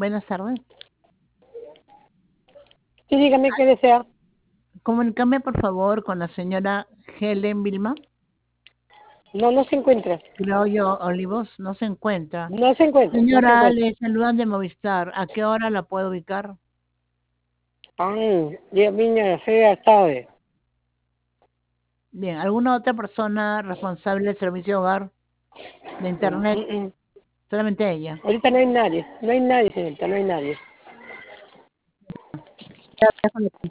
Buenas tardes. Sí, dígame qué desea. Comunícame por favor con la señora Helen Vilma. No se encuentra. Creo yo, Olivos, no se encuentra. No se encuentra, no se Señora, encuentra. le saludan de Movistar. ¿A qué hora la puedo ubicar? Dios mío, sea tarde. Bien, ¿alguna otra persona responsable del servicio de hogar de internet? Solamente ella. Ahorita no hay nadie, señorita, no hay nadie.